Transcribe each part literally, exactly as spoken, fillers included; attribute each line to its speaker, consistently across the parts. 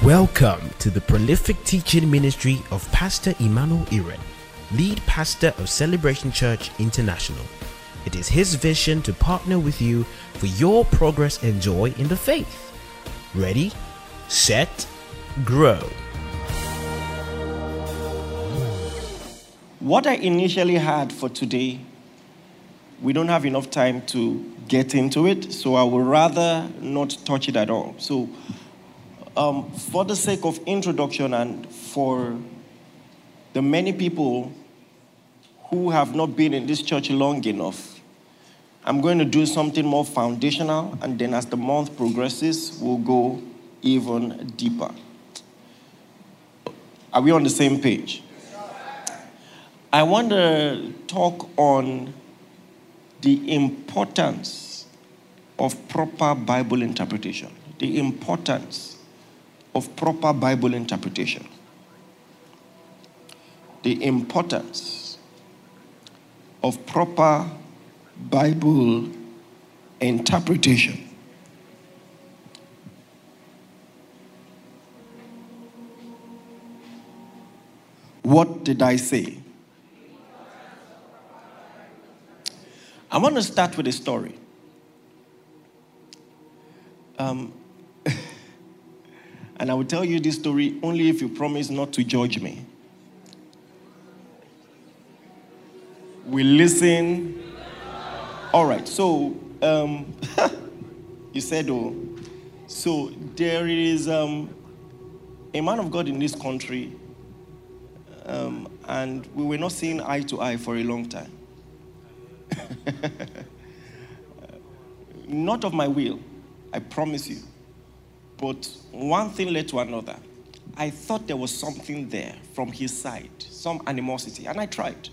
Speaker 1: Welcome to the prolific teaching ministry of Pastor Emmanuel Iren, lead pastor of Celebration Church International. It is his vision to partner with you for your progress and joy in the faith. Ready, set, grow.
Speaker 2: What I initially had for today, we don't have enough time to get into it, so I would rather not touch it at all. So, um, for the sake of introduction and for the many people who have not been in this church long enough, I'm going to do something more foundational, and then as the month progresses, we'll go even deeper. Are we on the same page? I want to talk on the importance of proper Bible interpretation. The importance of proper Bible interpretation. The importance of proper Bible interpretation. What did I say? I want to start with a story. Um, and I will tell you this story only if you promise not to judge me. We listen. All right, so um, you said, oh, so there is um, a man of God in this country, um, and we were not seeing eye to eye for a long time. Not of my will, I promise you. But one thing led to another. I thought there was something there from his side, some animosity, and I tried.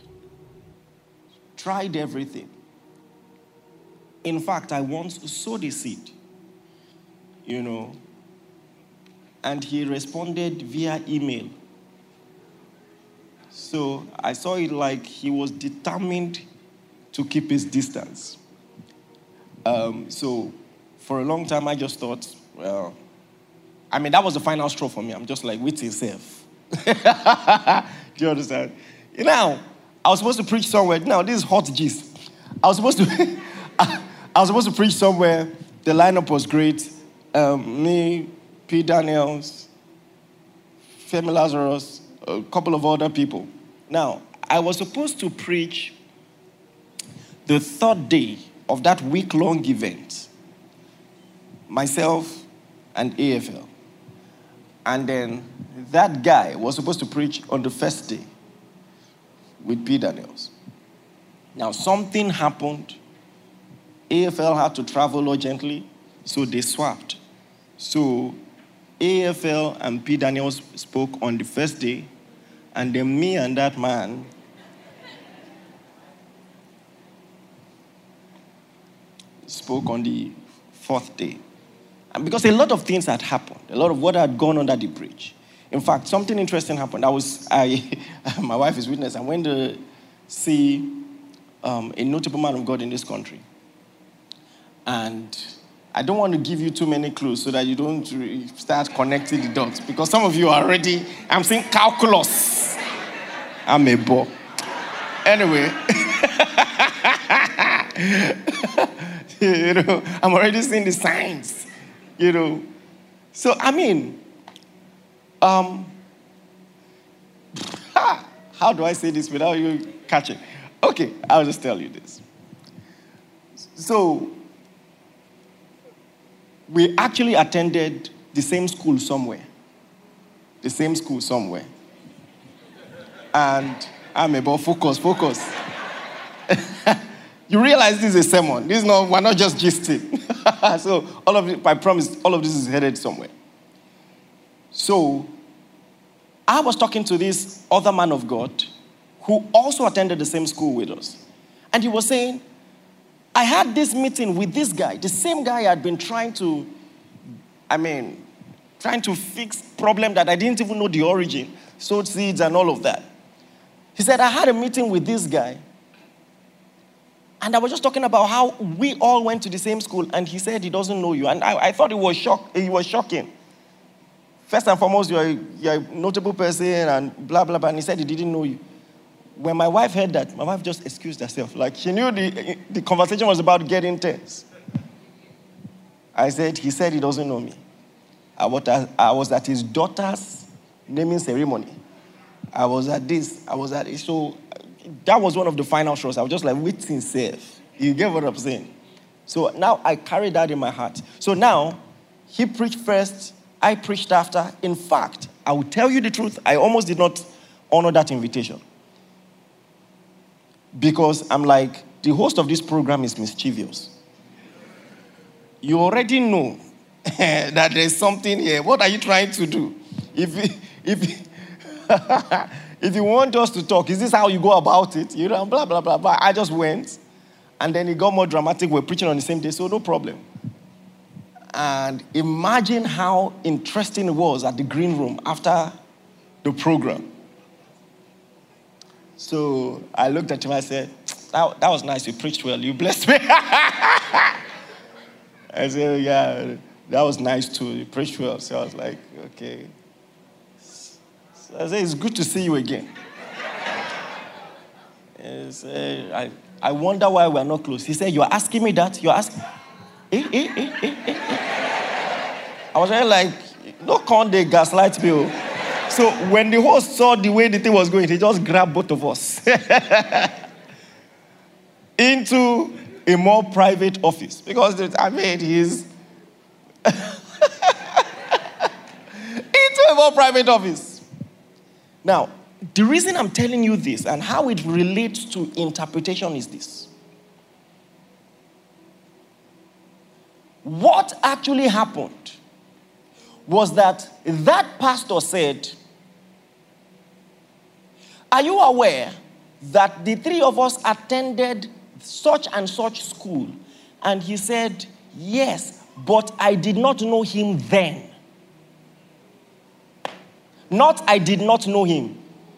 Speaker 2: Tried everything. In fact, I once sowed a seed, you know, and he responded via email. So I saw it like he was determined to keep his distance. Um, so for a long time, I just thought, well, I mean, that was the final straw for me. I'm just like, with himself. Do you understand? You know, I was supposed to preach somewhere. Now, this is hot gist. I was supposed to, I was supposed to preach somewhere. The lineup was great. Um, me, P. Daniels, Femi Lazarus, a couple of other people. Now, I was supposed to preach the third day of that week-long event, myself and A F L. And then that guy was supposed to preach on the first day with P. Daniels. Now, something happened. A F L had to travel urgently, so they swapped. So A F L and P. Daniels spoke on the first day, and then me and that man spoke on the fourth day. And because a lot of things had happened, a lot of what had gone under the bridge. In fact, something interesting happened. I was, I, my wife is witness. I went to see um, a notable man of God in this country. And I don't want to give you too many clues so that you don't start connecting the dots. Because some of you are already, I'm saying calculus. I'm a bo. Anyway. You know, I'm already seeing the signs, you know. So, I mean, um, how do I say this without you catching? Okay, I'll just tell you this. So, we actually attended the same school somewhere. The same school somewhere. And I'm about focus, focus. You realize this is a sermon. This is not, we're not just gisting. So all of it, I promise, all of this is headed somewhere. So I was talking to this other man of God who also attended the same school with us. And he was saying, I had this meeting with this guy, the same guy I had been trying to, I mean, trying to fix problem that I didn't even know the origin, sowed seeds and all of that. He said, I had a meeting with this guy. And I was just talking about how we all went to the same school, and he said he doesn't know you. And I, I thought it was shock, it was shocking. first and foremost, you're a, you're a notable person and blah, blah, blah. And he said he didn't know you. When my wife heard that, my wife just excused herself. Like, she knew the, the conversation was about getting tense. I said, he said he doesn't know me. I was at, I was at his daughter's naming ceremony. I was at this, I was at it. So that was one of the final shows. I was just like, waiting safe. You get what I'm saying? So now I carry that in my heart. So now, he preached first, I preached after. In fact, I will tell you the truth, I almost did not honor that invitation. Because I'm like, the host of this program is mischievous. You already know that there's something here. What are you trying to do? If if if you want us to talk, is this how you go about it? You know, blah, blah, blah, blah. I just went. And then it got more dramatic. We're preaching on the same day, so no problem. And imagine how interesting it was at the green room after the program. So I looked at him, I said, that, that was nice, you preached well, you blessed me. I said, yeah, that was nice too, you preached well. So I was like, okay. So I said, it's good to see you again. He said, I, I wonder why we're not close. He said, you're asking me that? You're asking? Eh, eh, eh, eh, eh, eh. I was really like, no con they gaslight me. Oh. So when the host saw the way the thing was going, he just grabbed both of us into a more private office. Because, I mean, he's into a more private office. Now, the reason I'm telling you this and how it relates to interpretation is this. What actually happened was that that pastor said, are you aware that the three of us attended such and such school? And he said, yes, but I did not know him then. Not, I did not know him.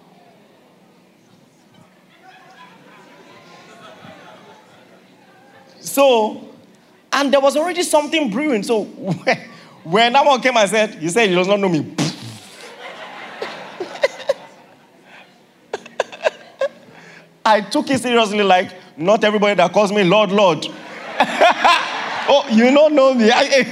Speaker 2: So, and there was already something brewing. So, when that one came and said, he said he does not know me. I took it seriously, like, not everybody that calls me Lord, Lord. Oh, you don't know me. I,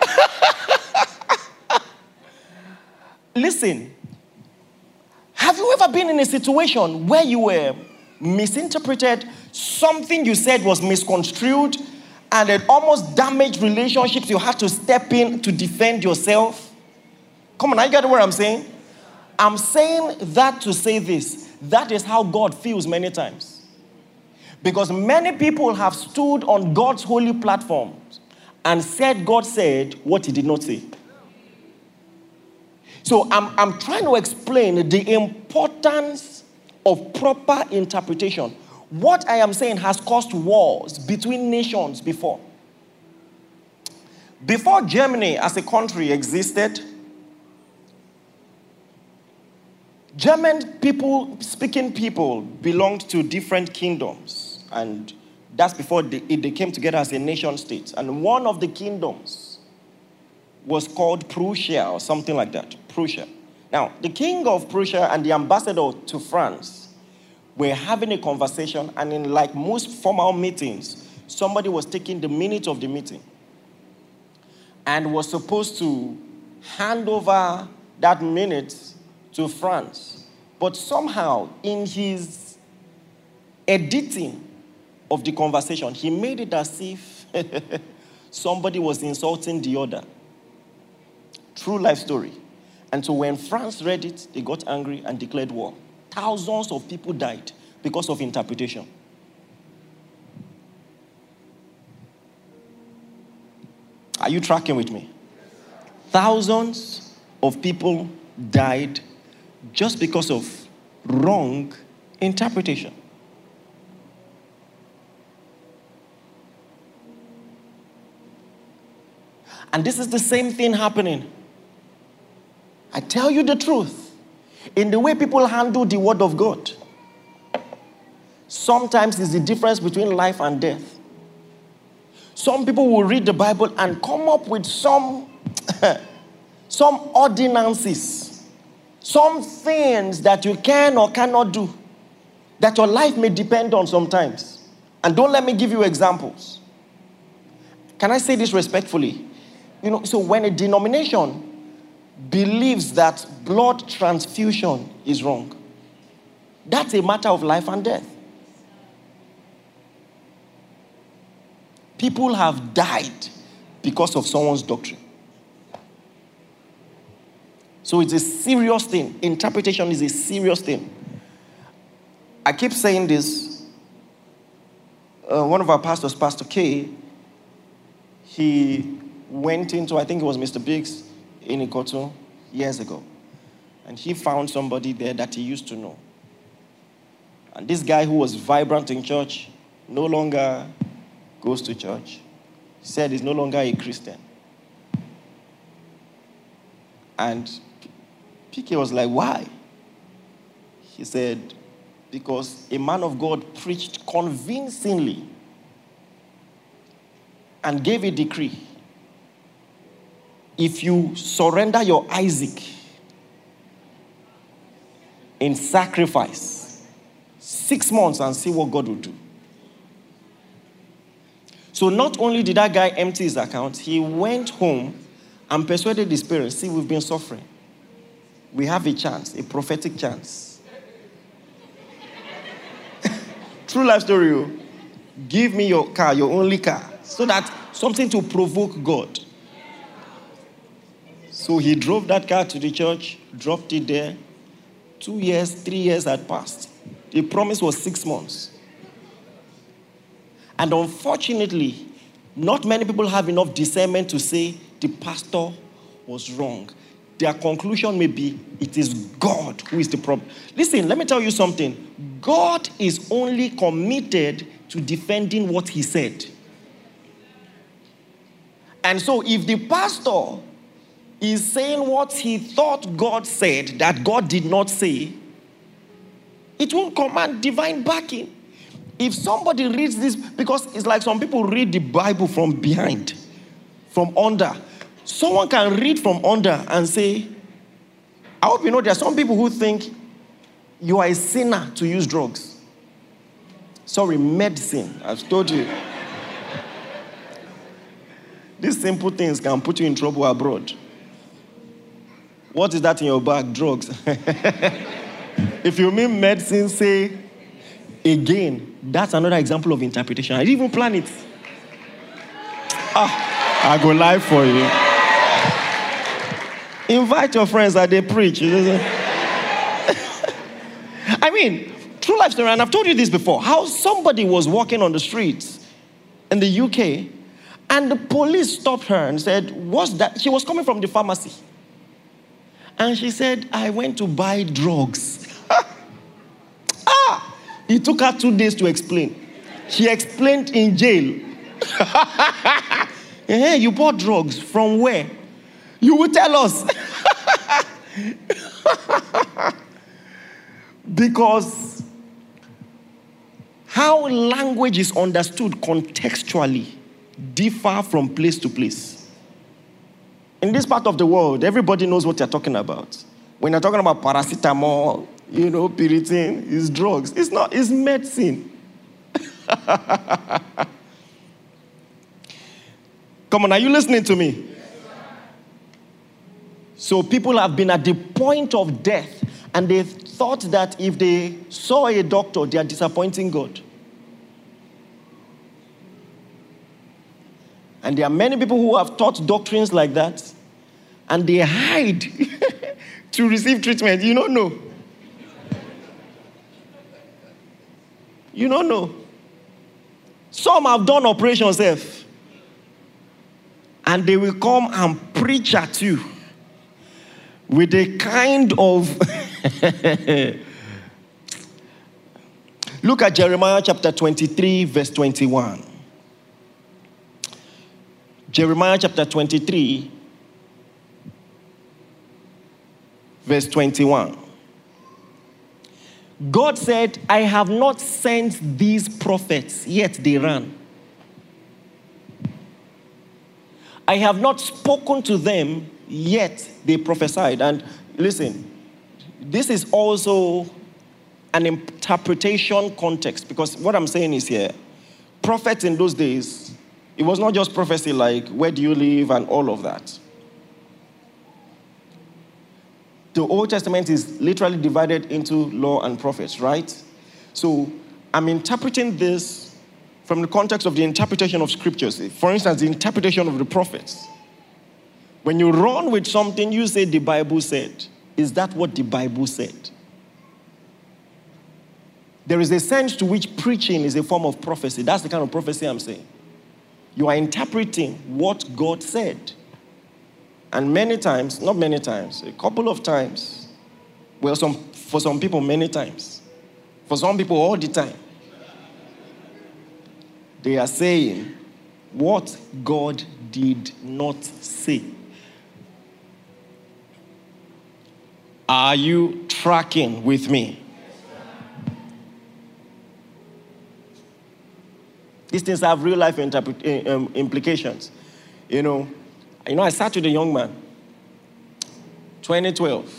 Speaker 2: Listen, have you ever been in a situation where you were misinterpreted, something you said was misconstrued, and it almost damaged relationships, you had to step in to defend yourself? Come on, I get what I'm saying? I'm saying that to say this. That is how God feels many times. Because many people have stood on God's holy platforms and said God said what he did not say. So I'm, I'm trying to explain the importance of proper interpretation. What I am saying has caused wars between nations before. Before Germany as a country existed, German people, speaking people, belonged to different kingdoms. And that's before they, they came together as a nation state. And one of the kingdoms was called Prussia or something like that. Prussia. Now, the king of Prussia and the ambassador to France were having a conversation, and in like most formal meetings, somebody was taking the minutes of the meeting and was supposed to hand over that minute to France. But somehow, in his editing of the conversation, he made it as if somebody was insulting the other. True life story. And so when France read it, they got angry and declared war. Thousands of people died because of interpretation. Are you tracking with me? Thousands of people died just because of wrong interpretation. And this is the same thing happening. I tell you the truth. In the way people handle the word of God, sometimes it's the difference between life and death. Some people will read the Bible and come up with some some ordinances, some things that you can or cannot do, that your life may depend on sometimes. And don't let me give you examples. Can I say this respectfully? You know, so when a denomination believes that blood transfusion is wrong, that's a matter of life and death. People have died because of someone's doctrine. So it's a serious thing. Interpretation is a serious thing. I keep saying this. Uh, one of our pastors, Pastor K, he went into, I think it was Mister Biggs in Ikoto years ago. And he found somebody there that he used to know. And this guy who was vibrant in church no longer goes to church. He said he's no longer a Christian. And P K was like, why? He said, because a man of God preached convincingly and gave a decree. If you surrender your Isaac in sacrifice, six months and see what God will do. So not only did that guy empty his account, he went home and persuaded his parents, see, we've been suffering. We have a chance, a prophetic chance. True life story. Give me your car, your only car, so that something to provoke God. So he drove that car to the church, dropped it there. Two years, three years had passed. The promise was six months. And unfortunately, not many people have enough discernment to say the pastor was wrong. Their conclusion may be, it is God who is the problem. Listen, let me tell you something. God is only committed to defending what he said. And so if the pastor is saying what he thought God said that God did not say, it won't command divine backing. If somebody reads this, because it's like some people read the Bible from behind, from under. Someone can read from under and say, I hope you know there are some people who think you are a sinner to use drugs. Sorry, medicine. I've told you. These simple things can put you in trouble abroad. What is that in your bag? Drugs. If you mean medicine, say again. That's another example of interpretation. I didn't even plan it. Ah, I go live for you. Invite your friends that they preach. I mean, true life story, and I've told you this before, how somebody was walking on the streets in the U K, and the police stopped her and said, what's that? She was coming from the pharmacy. And she said, I went to buy drugs. ah! It took her two days to explain. She explained in jail. Hey, you bought drugs from where? You will tell us. Because how language is understood contextually differ from place to place. In this part of the world, everybody knows what you're talking about. When you're talking about paracetamol, you know, Piriton, it's drugs. It's not, it's medicine. Come on, are you listening to me? So people have been at the point of death, and they thought that if they saw a doctor, they are disappointing God. And there are many people who have taught doctrines like that, and they hide to receive treatment. You don't know. You don't know. Some have done operations, F, and they will come and preach at you with a kind of... Look at Jeremiah chapter twenty-three, verse twenty-one. Jeremiah chapter twenty-three, verse twenty-one. God said, I have not sent these prophets, yet they ran. I have not spoken to them, yet they prophesied. And listen, this is also an interpretation context, because what I'm saying is here, prophets in those days, it was not just prophecy like, where do you live and all of that. The Old Testament is literally divided into law and prophets, right? So I'm interpreting this from the context of the interpretation of scriptures. For instance, the interpretation of the prophets. When you run with something, you say the Bible said. Is that what the Bible said? There is a sense to which preaching is a form of prophecy. That's the kind of prophecy I'm saying. You are interpreting what God said. And many times, not many times, a couple of times, well, some, for some people, many times. For some people, all the time. They are saying what God did not say. Are you tracking with me? These things have real life interpret- um, implications. You know, you know, I sat with a young man, twenty twelve,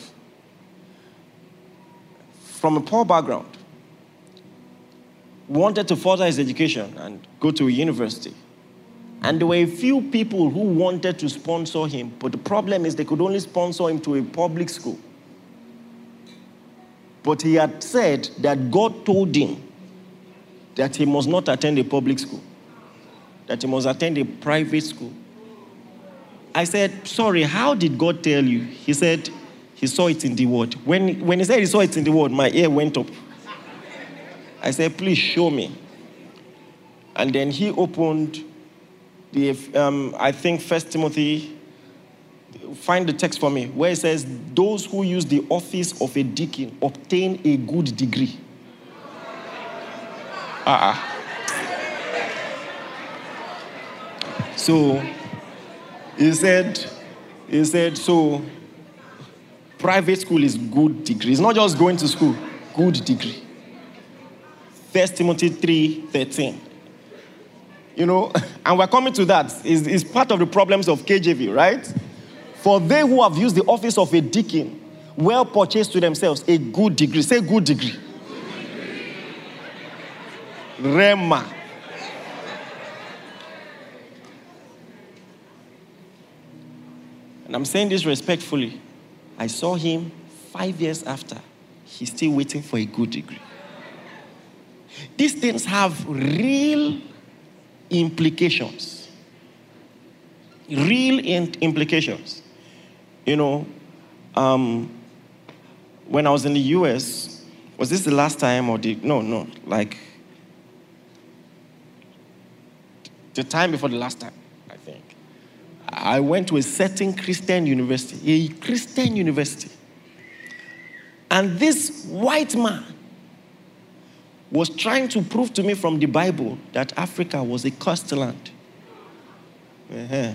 Speaker 2: from a poor background, wanted to further his education and go to a university. And there were a few people who wanted to sponsor him, but the problem is they could only sponsor him to a public school. But he had said that God told him that he must not attend a public school, that he must attend a private school. I said, sorry, how did God tell you? He said, he saw it in the word. When, when he said he saw it in the word, my ear went up. I said, please show me. And then he opened the, um, I think, First Timothy, find the text for me, where it says, those who use the office of a deacon obtain a good degree. Uh-uh. So, he said, he said, so, private school is good degree. It's not just going to school, good degree. First Timothy three thirteen. You know, and we're coming to that. It's, it's part of the problems of K J V, right? For they who have used the office of a deacon, well purchased to themselves a good degree. Say good degree. Rema. And I'm saying this respectfully. I saw him five years after. He's still waiting for a good degree. These things have real implications. Real in- implications. You know, um, when I was in the U S, was this the last time or the, no, no, like the time before the last time, I think. I went to a certain Christian university, a Christian university. And this white man was trying to prove to me from the Bible that Africa was a cursed land. Uh-huh.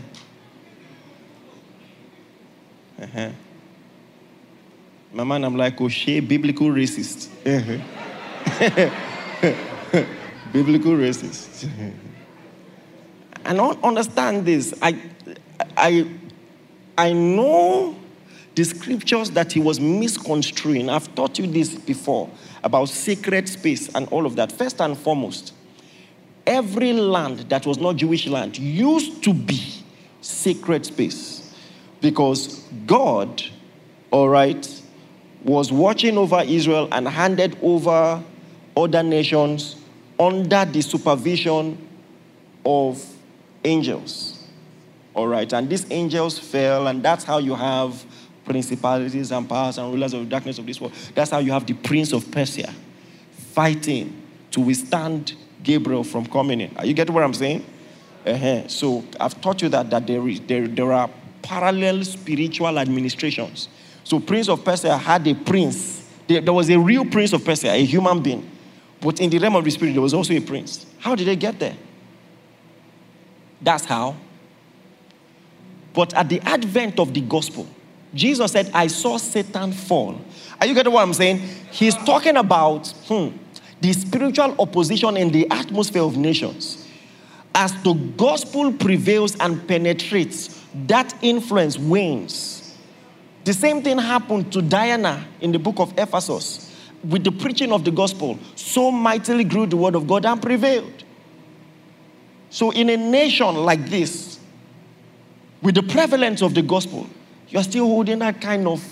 Speaker 2: Uh-huh. My man, I'm like, oh, shit, biblical racist. Uh-huh. Biblical racist. And I don't understand this. I, I, I know the scriptures that he was misconstruing. I've taught you this before about sacred space and all of that. First and foremost, every land that was not Jewish land used to be sacred space because God, all right, was watching over Israel and handed over other nations under the supervision of angels. All right, and these angels fell, and that's how you have principalities and powers and rulers of the darkness of this world. That's how you have the prince of Persia fighting to withstand Gabriel from coming in. Are you getting what I'm saying? Uh-huh. So I've taught you that, that there, is, there, there are parallel spiritual administrations. So Prince of Persia had a prince. There, there was a real Prince of Persia, a human being. But in the realm of the spirit, there was also a prince. How did they get there? That's how. But at the advent of the gospel, Jesus said, I saw Satan fall. Are you getting what I'm saying? He's talking about hmm, the spiritual opposition in the atmosphere of nations. As the gospel prevails and penetrates, that influence wanes. The same thing happened to Diana in the book of Ephesus. With the preaching of the gospel, so mightily grew the word of God and prevailed. So in a nation like this, with the prevalence of the gospel, you are still holding that kind of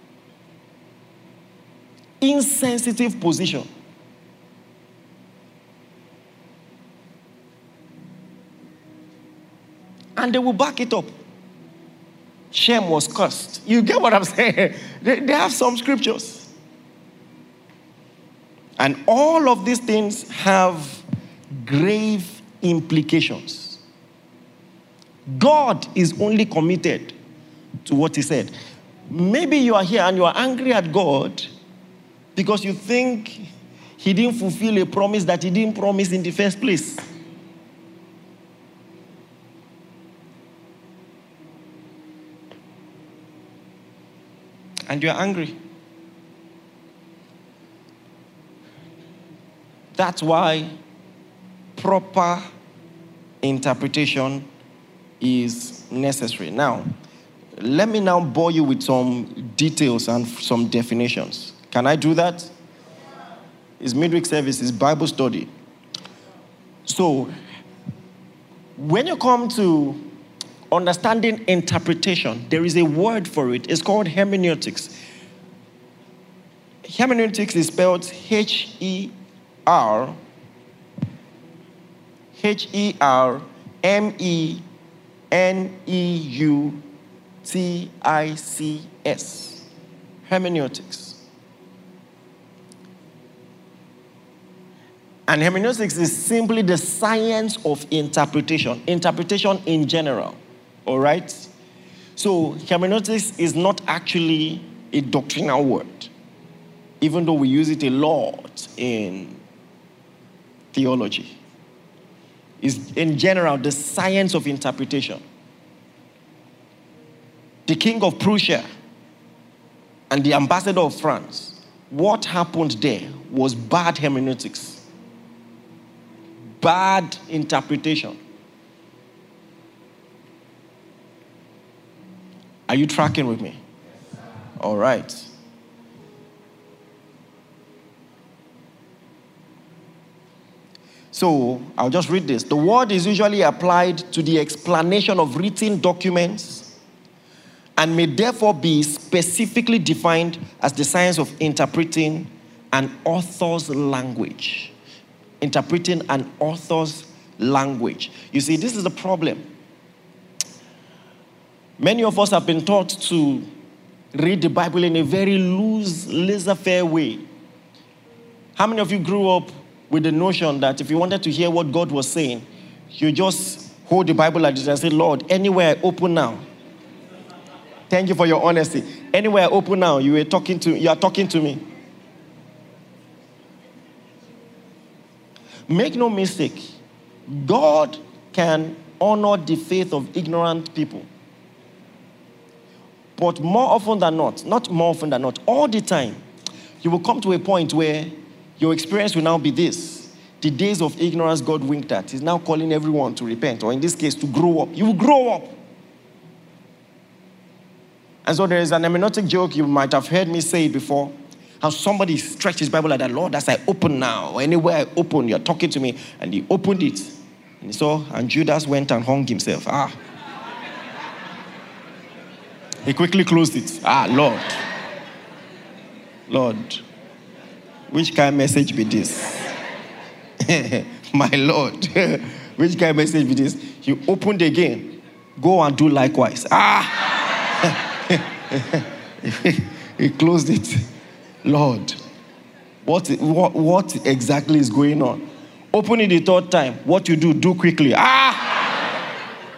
Speaker 2: insensitive position. And they will back it up. Shem was cursed. You get what I'm saying? They, they have some scriptures. And all of these things have grave implications. God is only committed to what he said. Maybe you are here and you are angry at God because you think he didn't fulfill a promise that he didn't promise in the first place. And you are angry. That's why proper interpretation is necessary. Now, let me now bore you with some details and some definitions. Can I do that? It's midweek service, it's Bible study. So, when you come to understanding interpretation, there is a word for it. It's called hermeneutics. Hermeneutics is spelled H E R H E R M E N E U T I C S. Hermeneutics. And hermeneutics is simply the science of interpretation. Interpretation in general. All right? So hermeneutics is not actually a doctrinal word, even though we use it a lot in theology. Is in general the science of interpretation. The king of Prussia and the ambassador of France, what happened there was bad hermeneutics. Bad interpretation. Are you tracking with me? All right. So, I'll just read this. The word is usually applied to the explanation of written documents and may therefore be specifically defined as the science of interpreting an author's language. Interpreting an author's language. You see, this is the problem. Many of us have been taught to read the Bible in a very loose, laissez-faire way. How many of you grew up with the notion that if you wanted to hear what God was saying, you just hold the Bible like this and say, Lord, anywhere I open now. Thank you for your honesty. Anywhere I open now, you are talking to, you are talking to me. Make no mistake, God can honor the faith of ignorant people. But more often than not, not more often than not, all the time, you will come to a point where your experience will now be this. The days of ignorance God winked at. He's now calling everyone to repent, or in this case, to grow up. You will grow up. And so there is an hermeneutic joke, you might have heard me say it before, how somebody stretched his Bible like that. Lord, as I open now, anywhere I open, you're talking to me. And he opened it. And he saw, and Judas went and hung himself. Ah. He quickly closed it. Ah, Lord. Lord. Which kind of message be this? My Lord. Which kind of message be this? He opened again. Go and do likewise. Ah. He closed it. Lord, what, what, what exactly is going on? Open it the third time. What you do, do quickly. Ah!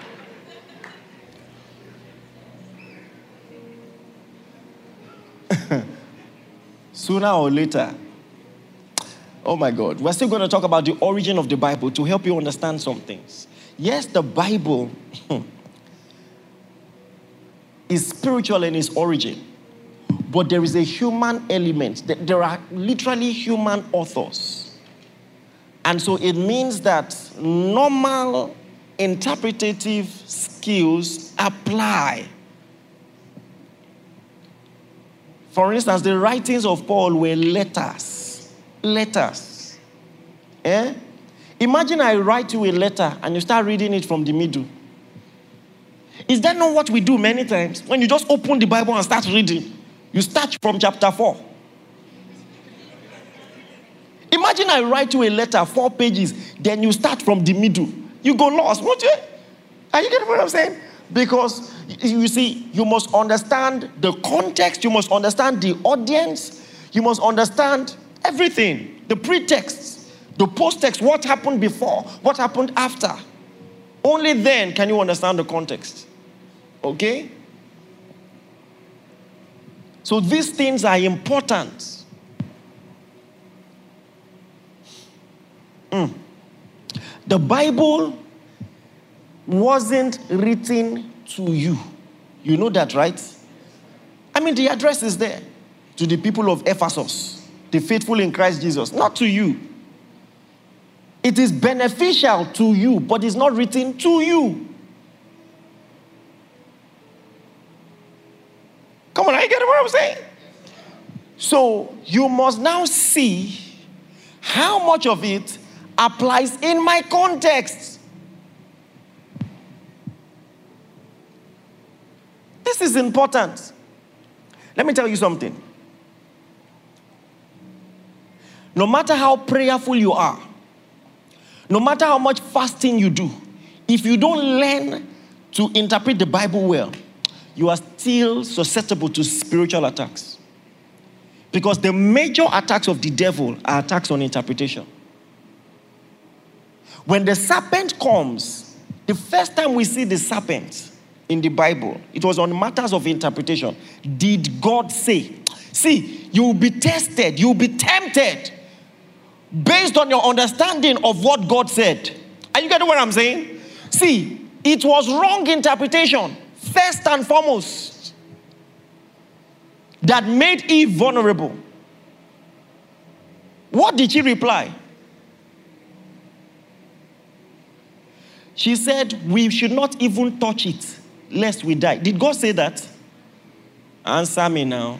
Speaker 2: Sooner or later, oh my God, we're still going to talk about the origin of the Bible to help you understand some things. Yes, the Bible is spiritual in its origin. But there is a human element. There are literally human authors. And so it means that normal interpretative skills apply. For instance, the writings of Paul were letters. Letters. Eh? Imagine I write you a letter and you start reading it from the middle. Is that not what we do many times? When you just open the Bible and start reading, you start from chapter four. Imagine I write you a letter, four pages, then you start from the middle. You go lost, won't you? Are you getting what I'm saying? Because, you see, you must understand the context, you must understand the audience, you must understand everything, the pretext, the post-text, what happened before, what happened after. Only then can you understand the context. Okay? So these things are important. Mm. The Bible wasn't written to you. You know that, right? I mean, the address is there. To the people of Ephesus, the faithful in Christ Jesus. Not to you. It is beneficial to you, but it's not written to you. Come on, are you getting what I'm saying? So, you must now see how much of it applies in my context. This is important. Let me tell you something. No matter how prayerful you are, no matter how much fasting you do, if you don't learn to interpret the Bible well, you are still susceptible to spiritual attacks. Because the major attacks of the devil are attacks on interpretation. When the serpent comes, the first time we see the serpent in the Bible, it was on matters of interpretation. Did God say? See, you will be tested, you will be tempted based on your understanding of what God said. Are you getting what I'm saying? See, it was wrong interpretation, first and foremost, that made Eve vulnerable. What did she reply? She said, we should not even touch it, lest we die. Did God say that? Answer me now.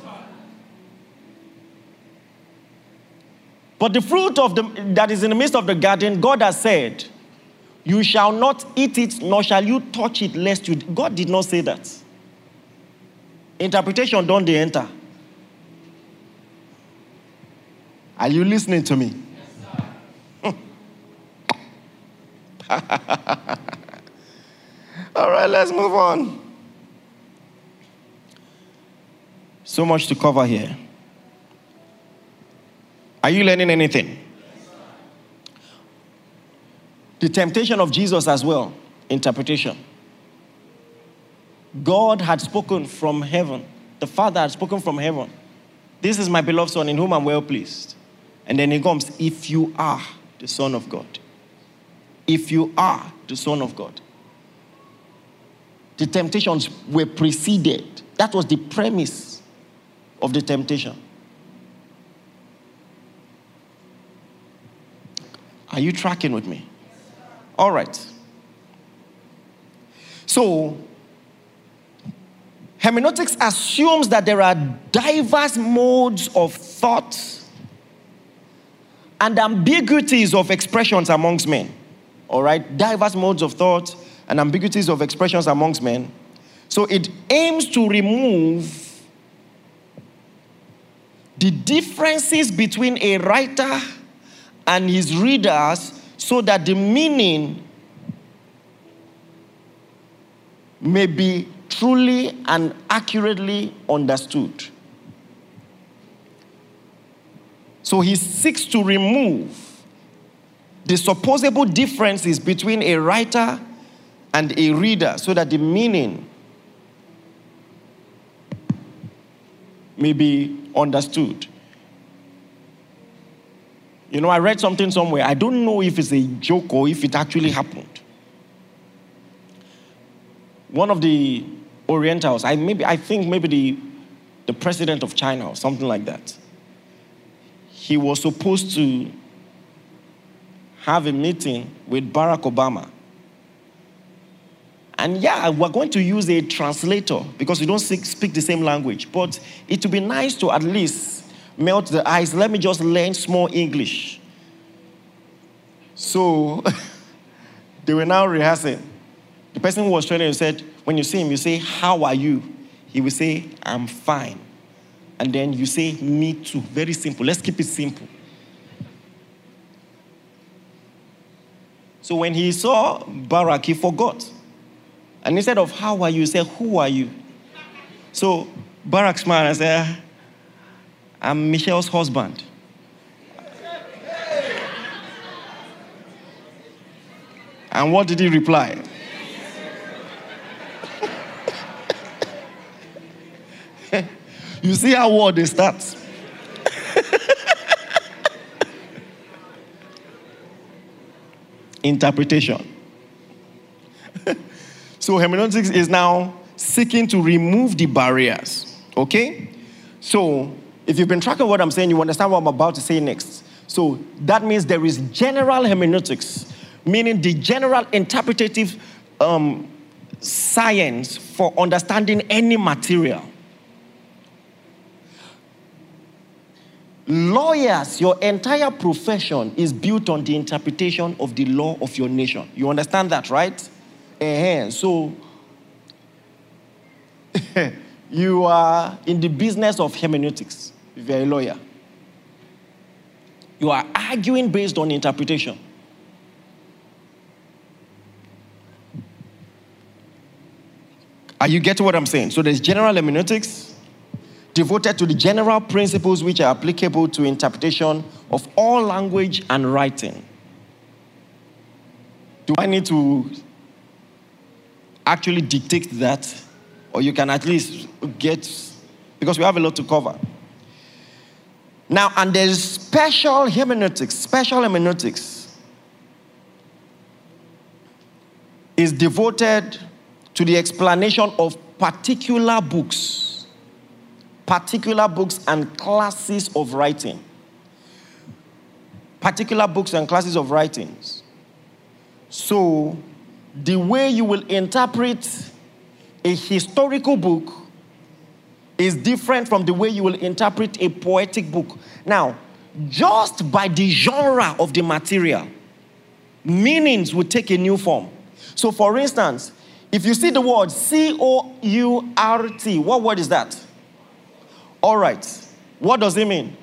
Speaker 2: But the fruit of the that is in the midst of the garden, God has said, you shall not eat it, nor shall you touch it, lest you... God did not say that. Interpretation don't they enter. Are you listening to me? Yes, all right, let's move on. So much to cover here. Are you learning anything? The temptation of Jesus as well, interpretation. God had spoken from heaven. The Father had spoken from heaven. This is my beloved Son in whom I'm well pleased. And then he comes, if you are the Son of God. If you are the Son of God. The temptations were preceded. That was the premise of the temptation. Are you tracking with me? All right. So, hermeneutics assumes that there are diverse modes of thought and ambiguities of expressions amongst men. All right? Diverse modes of thought and ambiguities of expressions amongst men. So it aims to remove the differences between a writer and his readers so that the meaning may be truly and accurately understood. So he seeks to remove the supposable differences between a writer and a reader so that the meaning may be understood. You know, I read something somewhere. I don't know if it's a joke or if it actually happened. One of the Orientals, I maybe I think maybe the, the president of China or something like that, he was supposed to have a meeting with Barack Obama. And yeah, we're going to use a translator because we don't speak the same language. But it would be nice to at least melt the ice. Let me just learn small English. So they were now rehearsing. The person who was training said, when you see him, you say, how are you? He will say, I'm fine. And then you say, me too. Very simple. Let's keep it simple. So when he saw Barak, he forgot. And instead of how are you, he said, who are you? So Barak smiled and said, I'm Michelle's husband. And what did he reply? You see how word they start? Interpretation. So hermeneutics is now seeking to remove the barriers. Okay? So if you've been tracking what I'm saying, you understand what I'm about to say next. So that means there is general hermeneutics, meaning the general interpretative um, science for understanding any material. Lawyers, your entire profession is built on the interpretation of the law of your nation. You understand that, right? Uh-huh. So, you are in the business of hermeneutics if you're a lawyer. You are arguing based on interpretation. Are you getting what I'm saying? So there's general hermeneutics, devoted to the general principles which are applicable to interpretation of all language and writing. Do I need to actually dictate that? Or you can at least get, because we have a lot to cover. Now, and there's special hermeneutics. Special hermeneutics is devoted to the explanation of particular books. Particular books and classes of writing. Particular books and classes of writings. So, the way you will interpret a historical book is different from the way you will interpret a poetic book. Now, just by the genre of the material, meanings will take a new form. So, for instance, if you see the word C O U R T, what word is that? All right. What does it mean?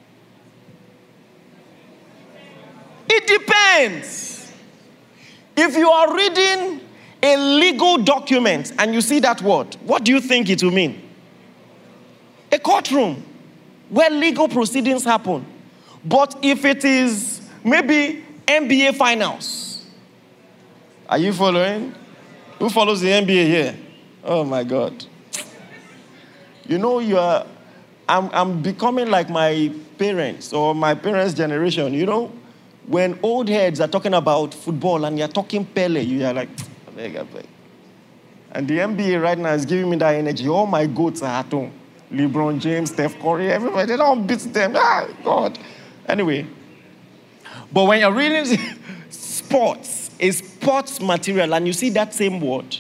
Speaker 2: It depends. If you are reading a legal document and you see that word, what do you think it will mean? A courtroom where legal proceedings happen. But if it is maybe N B A finals, are you following? Who follows the N B A here? Oh my God. You know, you are... I'm, I'm becoming like my parents or my parents' generation. You know, when old heads are talking about football and you're talking Pele, you are like, I beg, I beg. And the N B A right now is giving me that energy. All my goats are at home. LeBron James, Steph Curry, everybody, they don't beat them. Ah, God. Anyway. But when you're reading sports, a sports material, and you see that same word,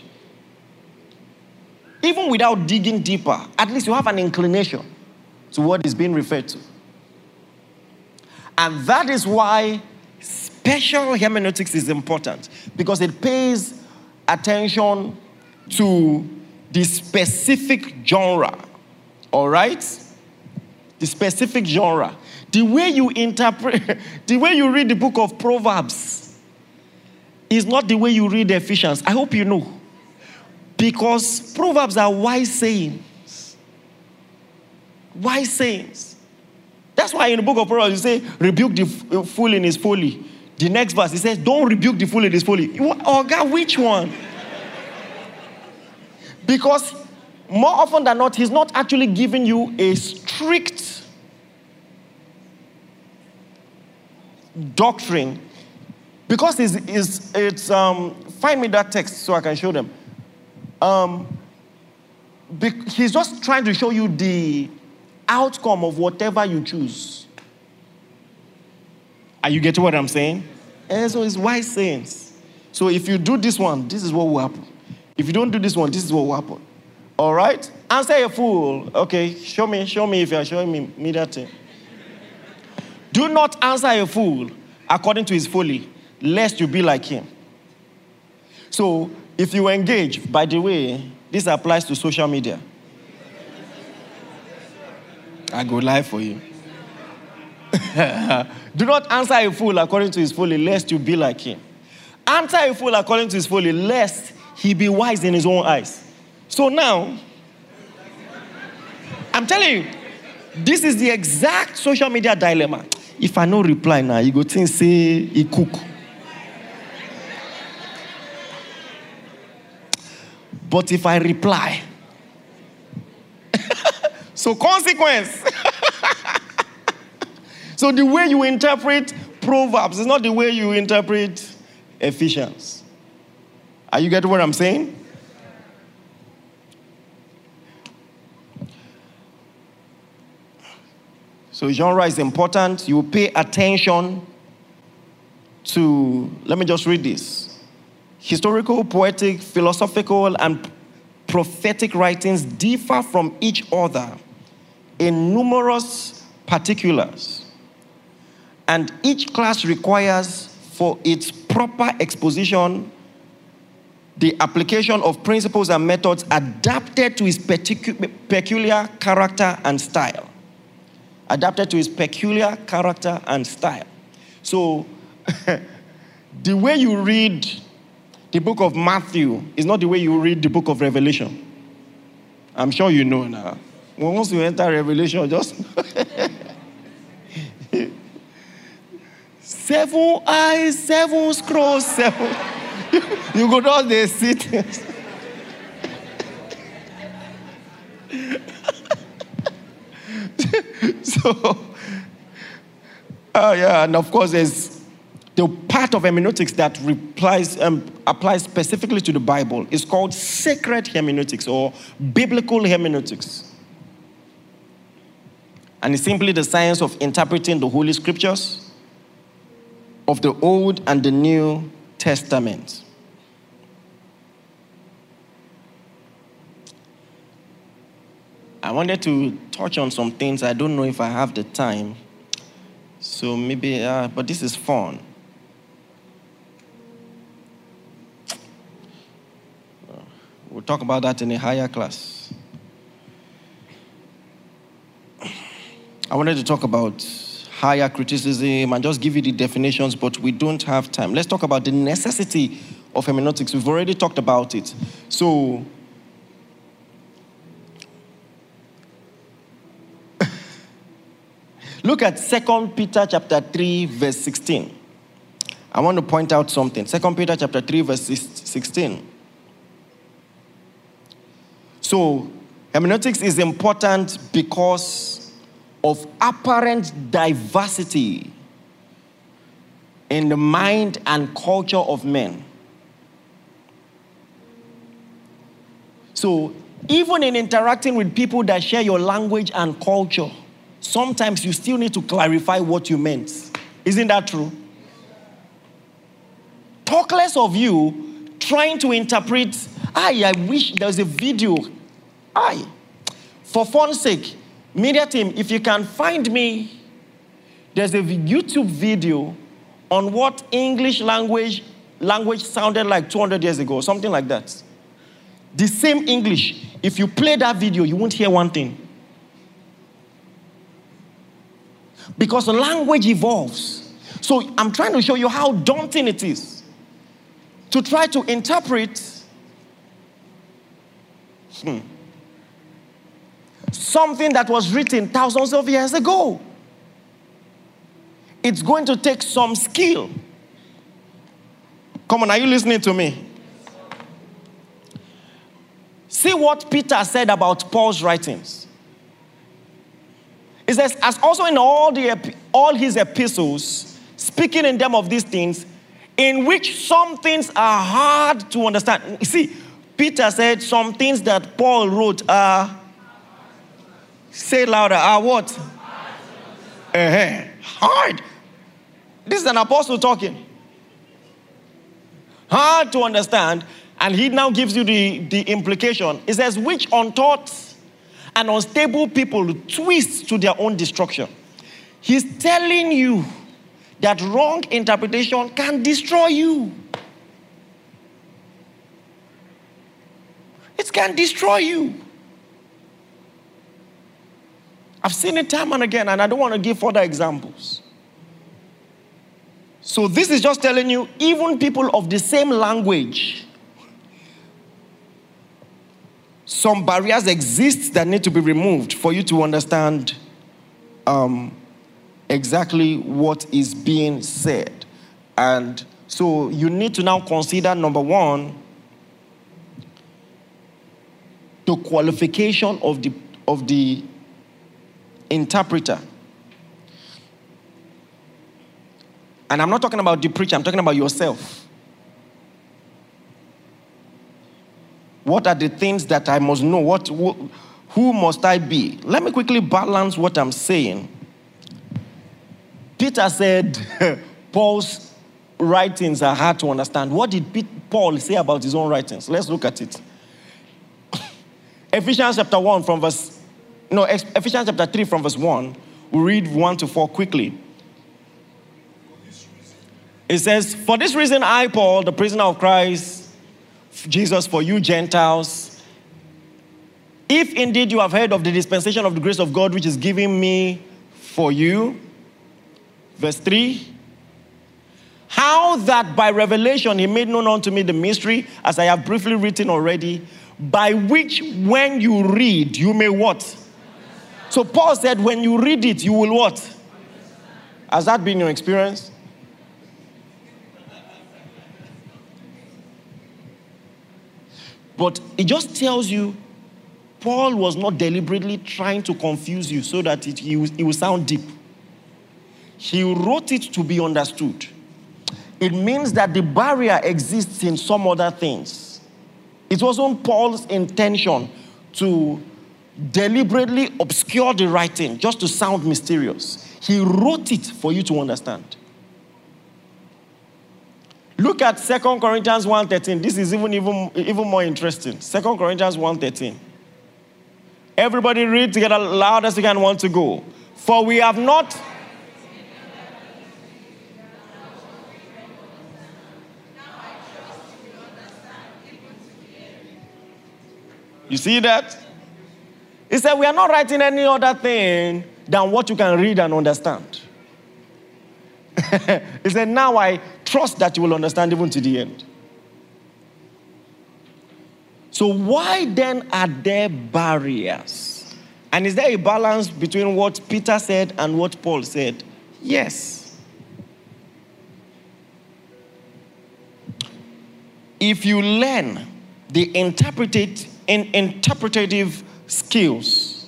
Speaker 2: even without digging deeper, at least you have an inclination to what is being referred to. And that is why special hermeneutics is important, because it pays attention to the specific genre, all right? The specific genre. The way you interpret, the way you read the book of Proverbs is not the way you read Ephesians. I hope you know. Because Proverbs are wise sayings. Wise sayings. That's why in the book of Proverbs, you say, rebuke the fool in his folly. The next verse, he says, don't rebuke the fool in his folly. Oh God, which one? Because more often than not, he's not actually giving you a strict doctrine. Because it's, it's, it's um, find me that text so I can show them. Um, he's just trying to show you the outcome of whatever you choose. Are you getting what I'm saying? And so it's wise sayings. So if you do this one, this is what will happen. If you don't do this one, this is what will happen. All right? Answer a fool. Okay, show me, show me if you're showing me, me that thing. Do not answer a fool according to his folly, lest you be like him. So, if you engage, by the way, this applies to social media. I go live for you. Do not answer a fool according to his folly, lest you be like him. Answer a fool according to his folly, lest he be wise in his own eyes. So now, I'm telling you, this is the exact social media dilemma. If I no reply now, you go think say he cook. But if I reply, so consequence. So the way you interpret Proverbs is not the way you interpret Ephesians. Are you getting what I'm saying? So genre is important. You pay attention to, let me just read this. Historical, poetic, philosophical, and prophetic writings differ from each other in numerous particulars. And each class requires, for its proper exposition, the application of principles and methods adapted to its particu- peculiar character and style. Adapted to his peculiar character and style. So, the way you read the book of Matthew is not the way you read the book of Revelation. I'm sure you know now. Once you enter Revelation, just... seven eyes, seven scrolls, seven... you go down there, sit. So, uh, yeah, and of course, there's the part of hermeneutics that replies, um, applies specifically to the Bible. Is called sacred hermeneutics or biblical hermeneutics. And it's simply the science of interpreting the Holy Scriptures of the Old and the New Testament. I wanted to touch on some things. I don't know if I have the time. So maybe, uh, but this is fun. We'll talk about that in a higher class. I wanted to talk about higher criticism and just give you the definitions, but we don't have time. Let's talk about the necessity of hermeneutics. We've already talked about it. So, look at Second Peter chapter three, verse sixteen. I want to point out something. Second Peter chapter three, verse sixteen. So, hermeneutics is important because of apparent diversity in the mind and culture of men. So, even in interacting with people that share your language and culture, sometimes you still need to clarify what you meant. Isn't that true? Talk less of you trying to interpret, I, I wish there was a video. I, for fun's sake, media team, if you can find me, there's a YouTube video on what English language language sounded like two hundred years ago, something like that. The same English. If you play that video, you won't hear one thing. Because the language evolves. So I'm trying to show you how daunting it is to try to interpret hmm, something that was written thousands of years ago. It's going to take some skill. Come on, are you listening to me? See what Peter said about Paul's writings. It says, as also in all, the, all his epistles, speaking in them of these things, in which some things are hard to understand. You see, Peter said some things that Paul wrote are, say louder, are what? Uh-huh. Hard. This is an apostle talking. Hard to understand. And he now gives you the, the implication. It says, which untaught and unstable people twist to their own destruction. He's telling you that wrong interpretation can destroy you. It can destroy you. I've seen it time and again, and I don't want to give further examples. So this is just telling you, even people of the same language, some barriers exist that need to be removed for you to understand um, exactly what is being said. And so you need to now consider, number one, the qualification of the, of the interpreter. And I'm not talking about the preacher, I'm talking about yourself. What are the things that I must know? What, who, who must I be? Let me quickly balance what I'm saying. Peter said, Paul's writings are hard to understand. What did Paul say about his own writings? Let's look at it. Ephesians chapter one from verse, no, Ephesians chapter three from verse one. We'll read one to four quickly. It says, for this reason I, Paul, the prisoner of Christ, Jesus, for you Gentiles, if indeed you have heard of the dispensation of the grace of God which is given me for you. Verse three. How that by revelation he made known unto me the mystery, as I have briefly written already, by which when you read, you may what? So Paul said, when you read it, you will what? Has that been your experience? But it just tells you, Paul was not deliberately trying to confuse you so that it, it, will, it will sound deep. He wrote it to be understood. It means that the barrier exists in some other things. It wasn't Paul's intention to deliberately obscure the writing just to sound mysterious. He wrote it for you to understand. Look at Second Corinthians one thirteen. This is even, even, even more interesting. Second Corinthians one thirteen. Everybody read together loud as you can, want to go. For we have not... You see that? He said, we are not writing any other thing than what you can read and understand. He said, now I trust that you will understand even to the end. So why then are there barriers? And is there a balance between what Peter said and what Paul said? Yes. If you learn the interpretate, in, interpretative skills,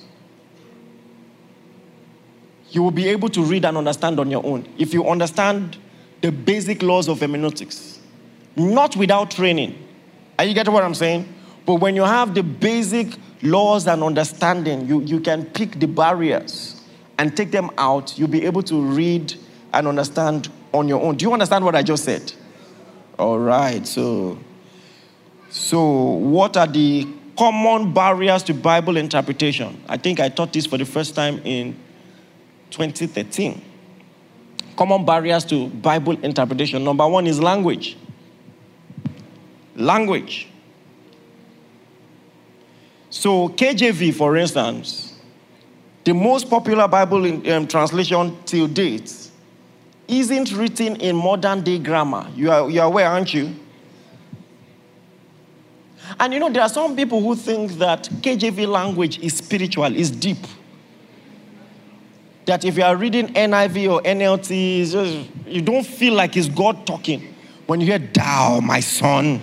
Speaker 2: you will be able to read and understand on your own. If you understand the basic laws of hermeneutics, not without training. Are you getting what I'm saying? But when you have the basic laws and understanding, you, you can pick the barriers and take them out. You'll be able to read and understand on your own. Do you understand what I just said? All right. So, so what are the common barriers to Bible interpretation? I think I taught this for the first time in twenty thirteen. Common barriers to Bible interpretation. Number one is language. Language. So K J V, for instance, the most popular Bible in, um, translation till date, isn't written in modern day grammar. You are, you are aware, aren't you? And you know, there are some people who think that K J V language is spiritual, is deep. That if you are reading N I V or N L T, it's just, you don't feel like it's God talking. When you hear, thou, my son.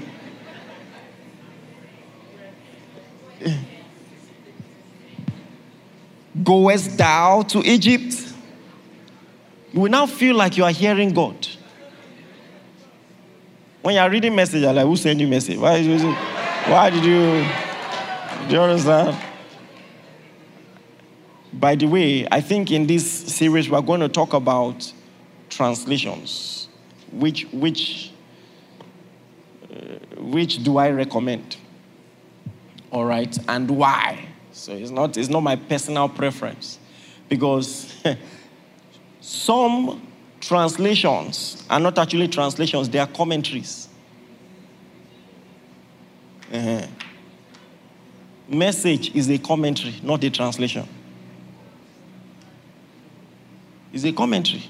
Speaker 2: Goest thou to Egypt? You will now feel like you are hearing God. When you are reading message, you're like, who sent you message? Why did you, why did you, do you understand? By the way, I think in this series we're going to talk about translations, which, which which do I recommend? All right, and why? So it's not, it's not my personal preference, because some translations are not actually translations, they are commentaries. Uh-huh. Message is a commentary, not a translation. It's a commentary.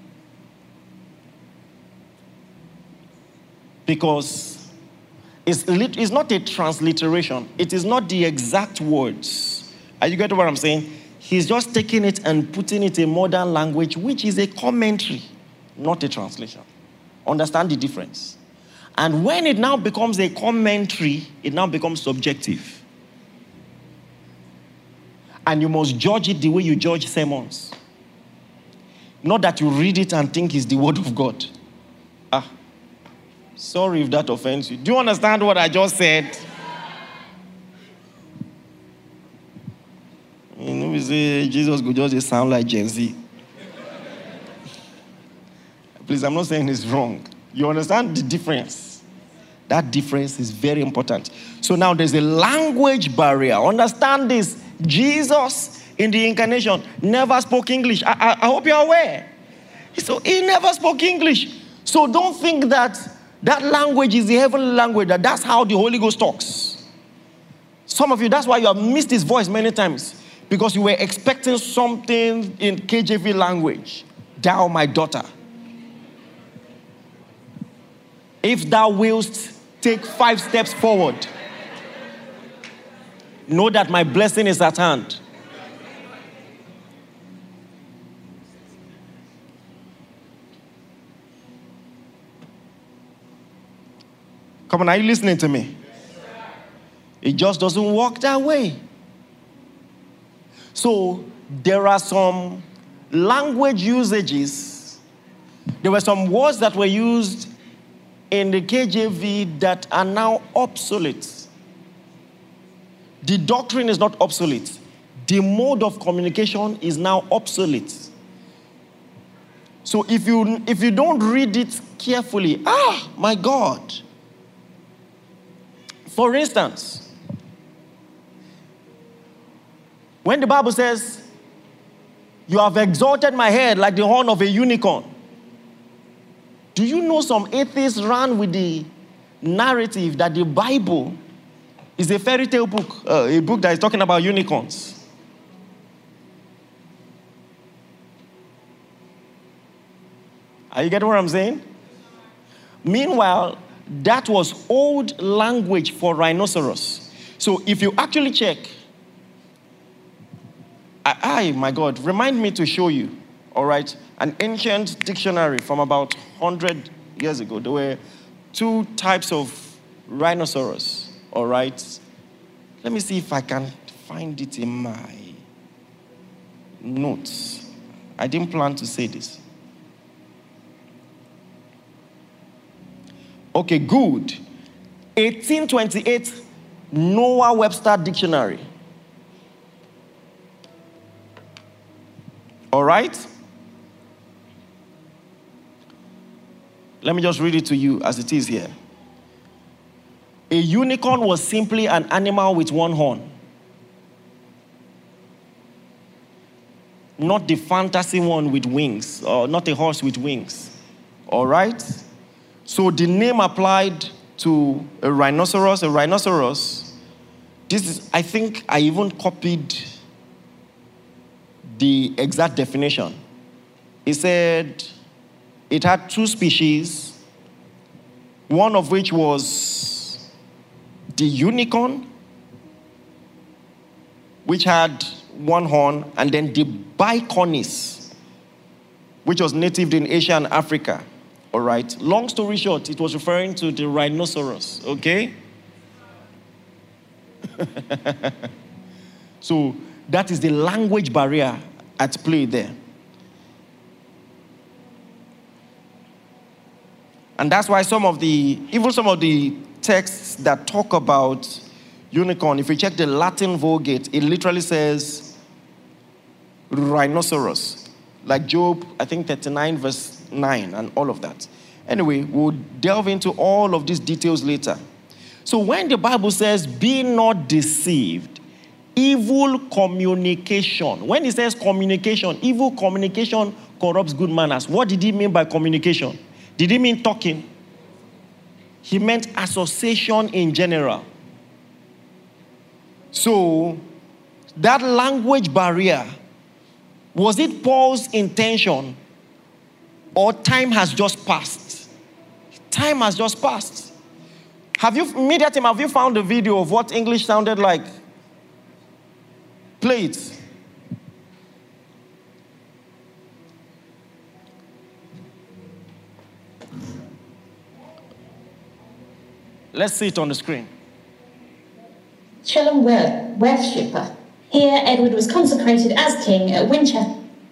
Speaker 2: Because it's, it's not a transliteration. It is not the exact words. Are you getting what I'm saying? He's just taking it and putting it in modern language, which is a commentary, not a translation. Understand the difference? And when it now becomes a commentary, it now becomes subjective. And you must judge it the way you judge sermons. Not that you read it and think it's the word of God. Ah, sorry if that offends you. Do you understand what I just said? You know, we say Jesus could just sound like Gen Z. Please, I'm not saying it's wrong. You understand the difference? That difference is very important. So now there's a language barrier. Understand this. Jesus in the incarnation never spoke English. I, I, I hope you're aware. So he never spoke English. So don't think that that language is the heavenly language, that that's how the Holy Ghost talks. Some of you, that's why you have missed his voice many times, because you were expecting something in K J V language. Thou, my daughter, if thou wilt take five steps forward, know that my blessing is at hand. Come on, are you listening to me? It just doesn't work that way. So there are some language usages. There were some words that were used in the K J V that are now obsolete. The doctrine is not obsolete. The mode of communication is now obsolete. So if you, if you don't read it carefully, ah, my God. For instance, when the Bible says, you have exalted my head like the horn of a unicorn, do you know some atheists ran with the narrative that the Bible is a fairy tale book, uh, a book that is talking about unicorns? Are you getting what I'm saying? Meanwhile, that was old language for rhinoceros. So if you actually check, I, I, my God, remind me to show you, all right, an ancient dictionary from about one hundred years ago. There were two types of rhinoceros, all right? Let me see if I can find it in my notes. I didn't plan to say this. Okay, good. eighteen twenty-eight Noah Webster Dictionary. All right? Let me just read it to you as it is here. A unicorn was simply an animal with one horn. Not the fantasy one with wings, or not a horse with wings. All right? So the name applied to a rhinoceros, a rhinoceros, this is, I think I even copied the exact definition. It said it had two species, one of which was the unicorn, which had one horn, and then the bicornis, which was native in Asia and Africa. All right. Long story short, it was referring to the rhinoceros, okay? So that is the language barrier at play there. And that's why some of the, even some of the texts that talk about unicorn, if you check the Latin Vulgate, it literally says rhinoceros. Like Job, I think thirty-nine verse nine and all of that. Anyway, we'll delve into all of these details later. So when the Bible says, be not deceived, evil communication. When it says communication, evil communication corrupts good manners. What did he mean by communication? Did he mean talking? He meant association in general. So, that language barrier, was it Paul's intention or time has just passed? Time has just passed. Have you, media team, have you found the video of what English sounded like? Play it. Let's see it on the screen.
Speaker 3: Shalom worshipper. Here, Edward was consecrated as king at Winchester.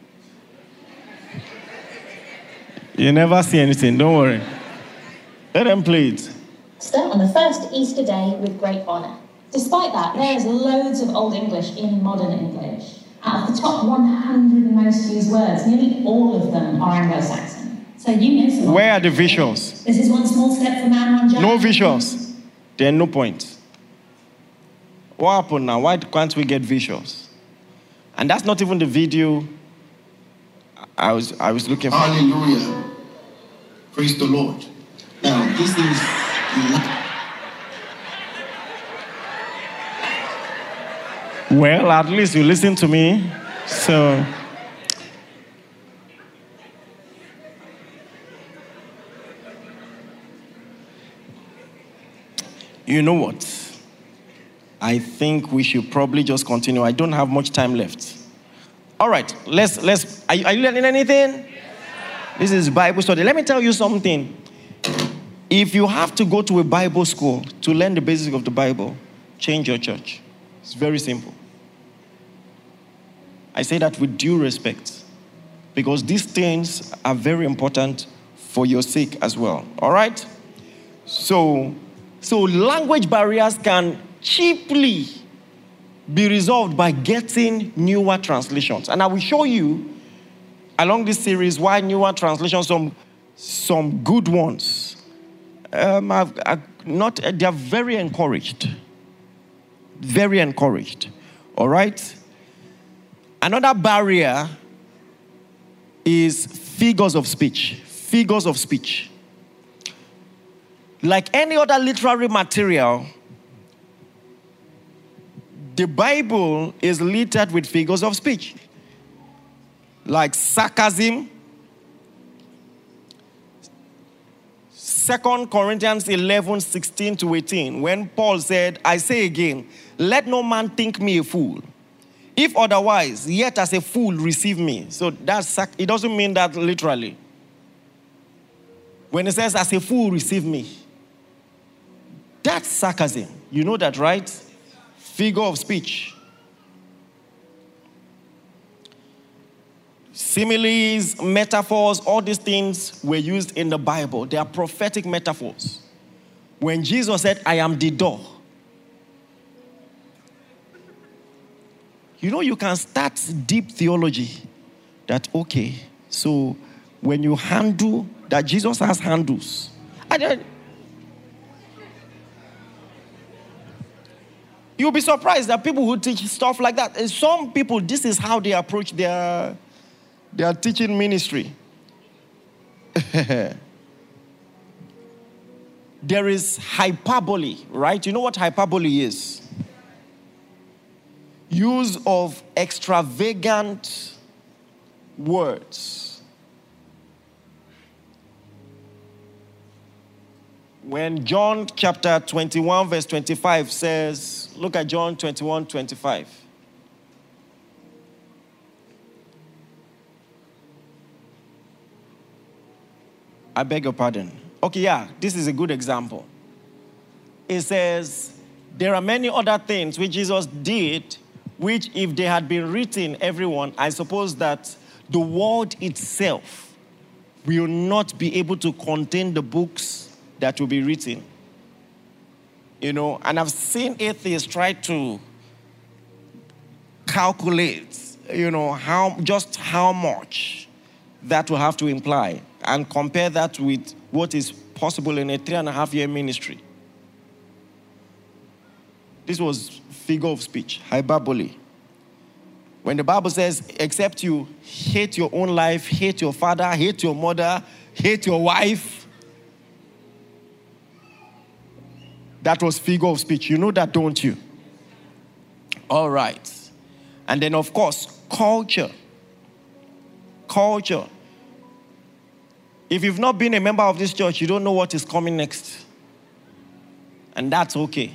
Speaker 2: You never see anything, don't worry. Let them play it.
Speaker 3: On the first Easter day with great honour. Despite that, there's loads of Old English in modern English. Out of the top one hundred most used words, nearly all of them are Anglo-Saxon. So you know some.
Speaker 2: Where are the visuals?
Speaker 3: This is one small step for man, one giant.
Speaker 2: No visuals. Then no point. What happened now? Why can't we get visuals? And that's not even the video I was I was looking for.
Speaker 4: Hallelujah. Praise the Lord. Now, this is...
Speaker 2: Well, at least you listen to me. So... You know what? I think we should probably just continue. I don't have much time left. All right, let's, let's, are you, are you learning anything? Yes, this is Bible study. Let me tell you something. If you have to go to a Bible school to learn the basics of the Bible, change your church. It's very simple. I say that with due respect, because these things are very important for your sake as well. All right? So, so language barriers can cheaply be resolved by getting newer translations. And I will show you along this series why newer translations, some, some good ones, um, are, are not, they are very encouraged. Very encouraged. All right? Another barrier is figures of speech. Figures of speech. Like any other literary material, the Bible is littered with figures of speech. Like sarcasm. Second Corinthians eleven, sixteen to eighteen, when Paul said, I say again, let no man think me a fool. If otherwise, yet as a fool receive me. So that's, it doesn't mean that literally. When it says, as a fool receive me, that's sarcasm. You know that, right? Figure of speech. Similes, metaphors, all these things were used in the Bible. They are prophetic metaphors. When Jesus said, I am the door. You know, you can start deep theology that, okay, so when you handle, that Jesus has handles. I don't, you'll be surprised that people who teach stuff like that, and some people, this is how they approach their, their teaching ministry. There is hyperbole, right? You know what hyperbole is? Use of extravagant words. When John chapter twenty-one, verse twenty-five says, look at John twenty-one, twenty-five. I beg your pardon. Okay, yeah, this is a good example. It says, there are many other things which Jesus did, which if they had been written, everyone, I suppose that the world itself will not be able to contain the books that will be written. You know, and I've seen atheists try to calculate, you know, how just how much that will have to imply and compare that with what is possible in a three and a half year ministry. This was figure of speech, hyperbole. When the Bible says, except you hate your own life, hate your father, hate your mother, hate your wife, that was figure of speech. You know that, don't you? All right. And then, of course, culture. Culture. If you've not been a member of this church, you don't know what is coming next. And that's okay.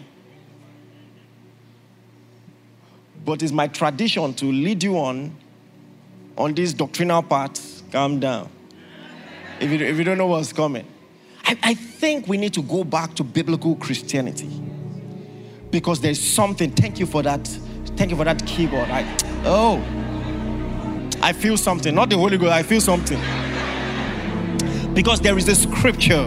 Speaker 2: But it's my tradition to lead you on, on this doctrinal part. Calm down. If you, if you don't know what's coming. I, I think we need to go back to biblical Christianity. Because there's something. Thank you for that. Thank you for that keyboard. I, oh. I feel something. Not the Holy Ghost. I feel something. Because there is a scripture.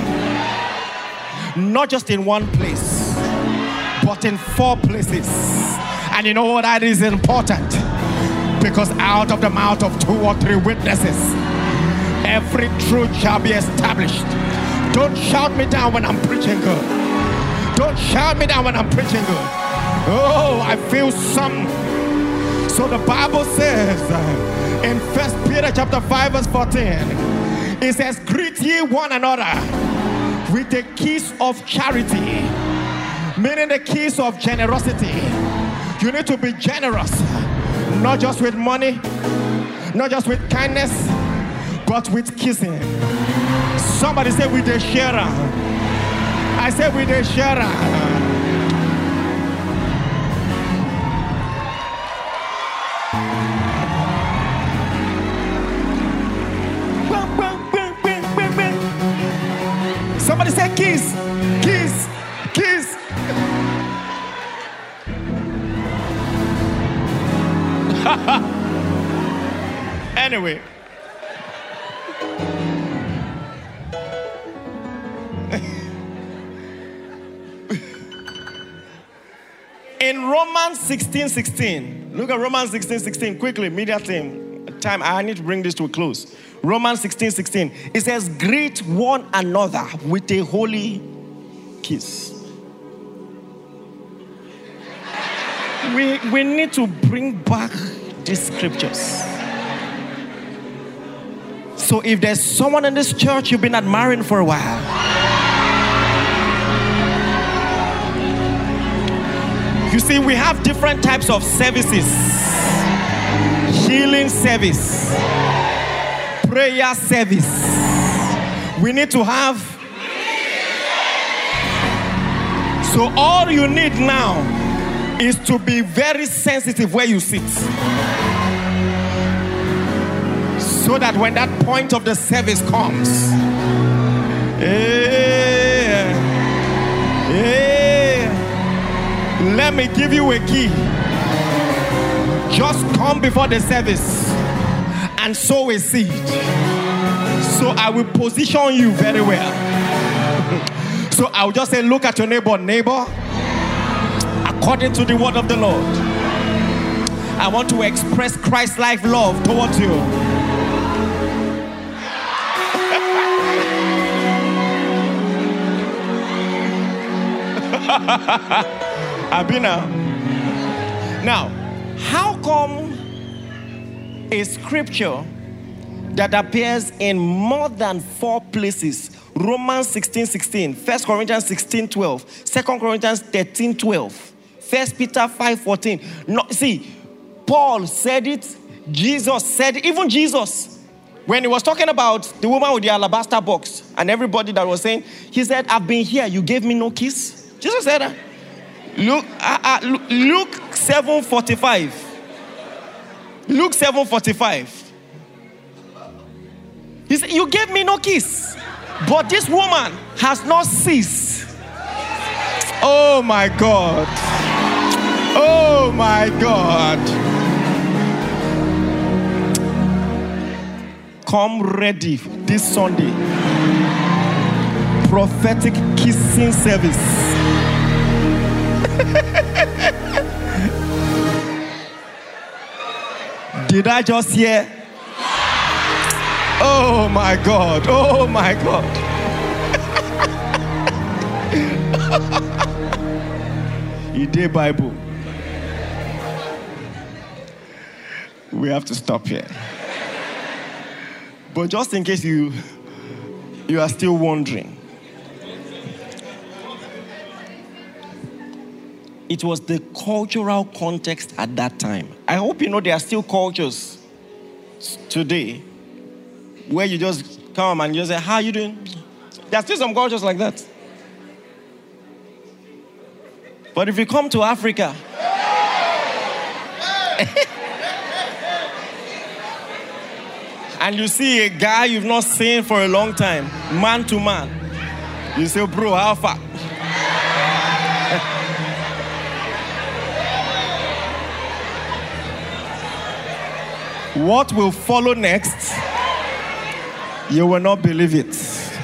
Speaker 2: Not just in one place. But in four places. And you know what? That is important. Because out of the mouth of two or three witnesses, every truth shall be established. Don't shout me down when I'm preaching good. Don't shout me down when I'm preaching good. Oh, I feel some. So the Bible says in First Peter chapter five verse fourteen, it says, greet ye one another with the kiss of charity, meaning the kiss of generosity. You need to be generous, not just with money, not just with kindness, but with kissing. Somebody say with the sharer. I say with the sharer. Somebody say kiss, kiss, kiss. Anyway. In Romans sixteen sixteen, look at Romans sixteen sixteen quickly, media team. Time, I need to bring this to a close. Romans sixteen sixteen, it says, greet one another with a holy kiss. We, we need to bring back these scriptures. So if there's someone in this church you've been admiring for a while, you see, we have different types of services. Healing service, prayer service. We need to have. So all you need now is to be very sensitive where you sit. So that when that point of the service comes, hey, hey, let me give you a key. Just come before the service and sow a seed. So I will position you very well. So I will just say, look at your neighbor, neighbor, according to the word of the Lord, I want to express Christ-like love towards you. Abina. Now, how come a scripture that appears in more than four places, Romans sixteen sixteen, First Corinthians sixteen twelve, Second Corinthians thirteen twelve, First Peter five fourteen. No, see, Paul said it, Jesus said it, even Jesus, when he was talking about the woman with the alabaster box and everybody that was saying, he said, I've been here, you gave me no kiss. Jesus said that. Luke, uh, uh, Luke seven forty-five. Luke seven forty-five. He said, you gave me no kiss, but this woman has not ceased. Oh my God. Oh my God. Come ready this Sunday. Prophetic kissing service. Did I just hear? Oh my God. Oh my God. He did Bible. We have to stop here. But just in case you you are still wondering, it was the cultural context at that time. I hope you know there are still cultures today where you just come and you say, how are you doing? There are still some cultures like that. But if you come to Africa, and you see a guy you've not seen for a long time, man to man, you say, bro, how far? What will follow next, you will not believe it.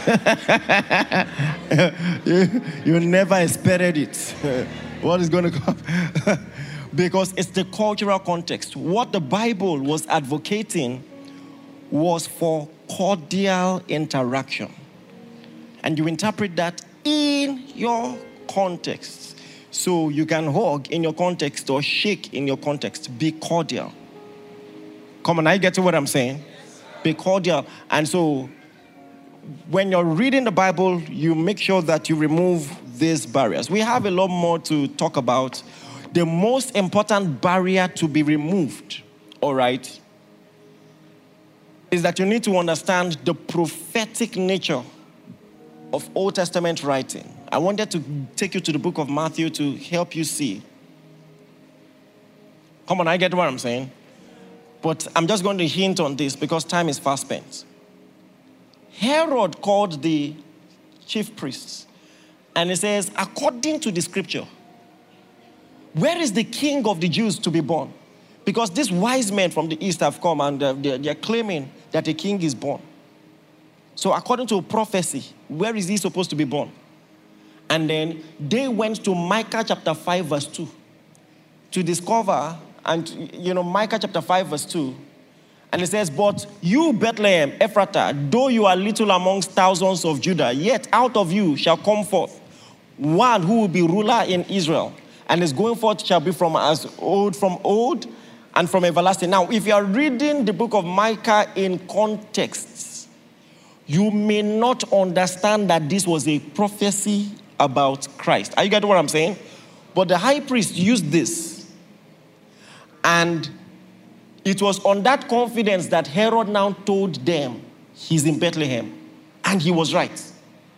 Speaker 2: you, you never expected it. What is going to come? Because it's the cultural context. What the Bible was advocating was for cordial interaction. And you interpret that in your context. So you can hug in your context or shake in your context. Be cordial. Come on, now you get to what I'm saying? Be cordial. And so when you're reading the Bible, you make sure that you remove these barriers. We have a lot more to talk about. The most important barrier to be removed, all right, is that you need to understand the prophetic nature of Old Testament writing. I wanted to take you to the book of Matthew to help you see. Come on, I get what I'm saying. But I'm just going to hint on this because time is fast spent. Herod called the chief priests and he says, according to the scripture, where is the king of the Jews to be born? Because these wise men from the east have come and they're, they're claiming that a king is born. So according to prophecy, where is he supposed to be born? And then they went to Micah chapter five verse two to discover, and you know, Micah chapter five verse two, and it says, but you, Bethlehem, Ephratah, though you are little amongst thousands of Judah, yet out of you shall come forth one who will be ruler in Israel, and his going forth shall be from as old, from old, and from everlasting. Now, if you are reading the book of Micah in context, you may not understand that this was a prophecy about Christ. Are you getting what I'm saying? But the high priest used this, and it was on that confidence that Herod now told them he's in Bethlehem. And he was right.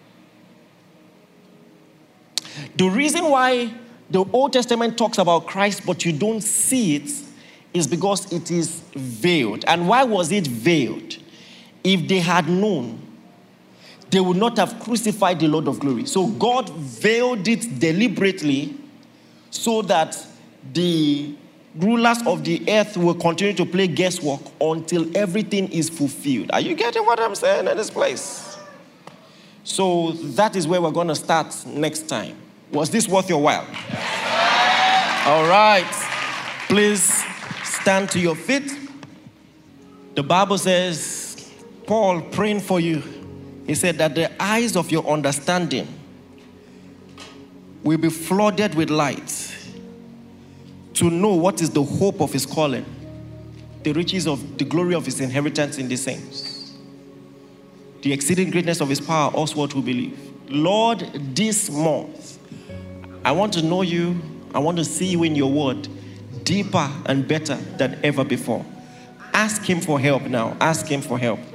Speaker 2: The reason why the Old Testament talks about Christ, but you don't see it, is because it is veiled. And why was it veiled? If they had known, they would not have crucified the Lord of glory. So God veiled it deliberately so that the rulers of the earth will continue to play guesswork until everything is fulfilled. Are you getting what I'm saying in this place? So that is where we're going to start next time. Was this worth your while? All right. Please stand to your feet. The Bible says, Paul praying for you, he said that the eyes of your understanding will be flooded with light to know what is the hope of his calling, the riches of the glory of his inheritance in the saints, the exceeding greatness of his power, us what we believe. Lord, this month, I want to know you. I want to see you in your word deeper and better than ever before. Ask him for help now. Ask him for help.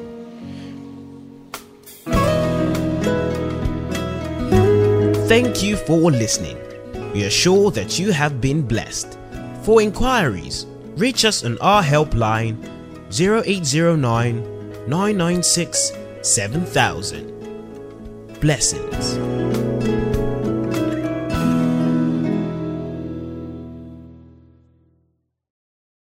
Speaker 1: Thank you for listening. We are sure that you have been blessed. For inquiries, reach us on our helpline zero eight zero nine, nine nine six, seven thousand. Blessings.